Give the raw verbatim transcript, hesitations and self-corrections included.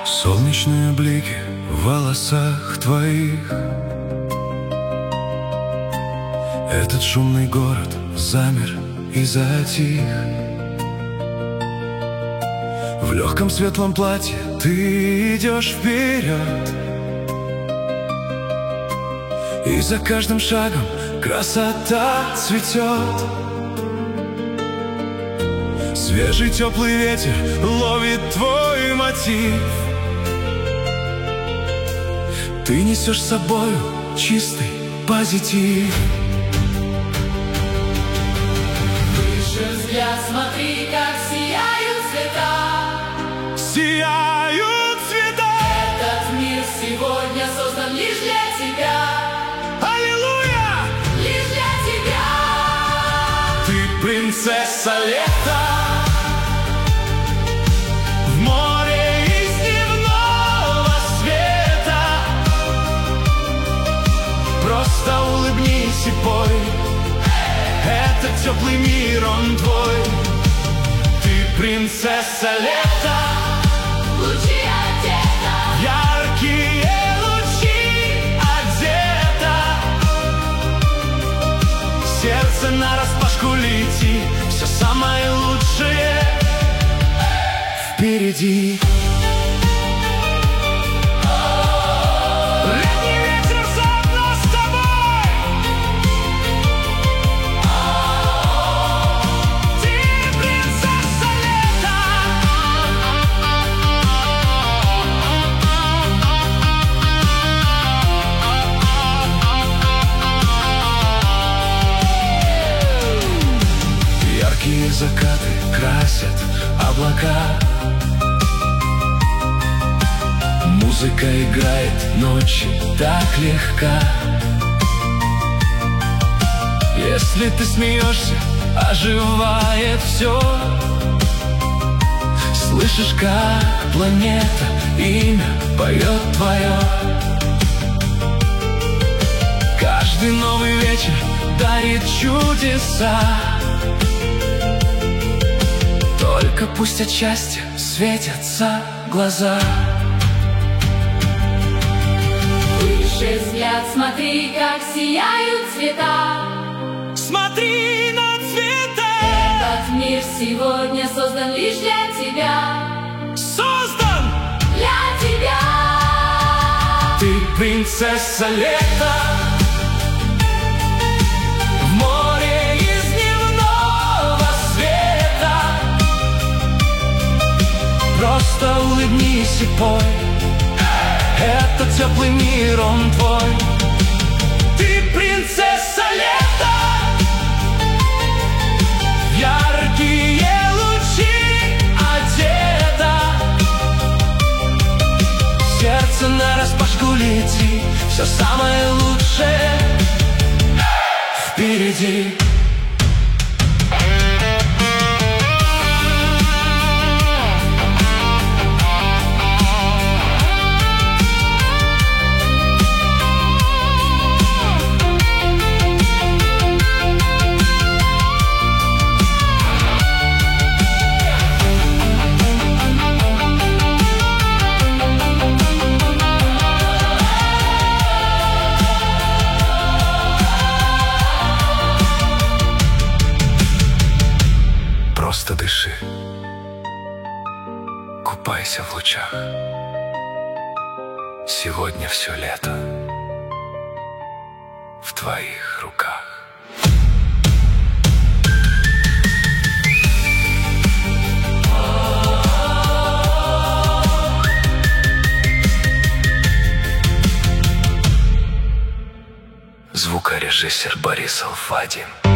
Солнечные блики в волосах твоих. Этот шумный город замер и затих. В легком светлом платье ты идешь вперед, и за каждым шагом красота цветет. Свежий теплый ветер ловит твой мотив. Ты несешь с собою чистый позитив. Выше взгляд, смотри, как сияют цвета. Сияют цвета. Этот мир сегодня создан лишь для тебя. Аллилуйя! Лишь для тебя. Ты принцесса лета. В море из дневного света. Просто улыбнись и пой. Это теплый мир, он твой. Ты принцесса лета. Лучи одета. Яркие лучи одета. Сердце нараспашку лети. Все самое лучшее впереди. Летний вечер заодно с тобой. Ты принцесса лета. Яркие закаты красят облака. Музыка играет ночи так легка. Если ты смеешься, оживает все. Слышишь, как планета имя поет твое. Каждый новый вечер дарит чудеса. Только пусть от счастья светятся глаза. Выше взгляд, смотри, как сияют цвета. Смотри на цвета. Этот мир сегодня создан лишь для тебя. Создан Для тебя. ты принцесса лета. В море из дневного света. Просто улыбнись и пой. Это теплый мир, он твой. Ты принцесса лета. В яркие лучи одета. Сердце нараспашку лети. Все самое лучшее впереди. Просто дыши, купайся в лучах. Сегодня все лето в твоих руках. Звукорежиссер Борисов Вадим.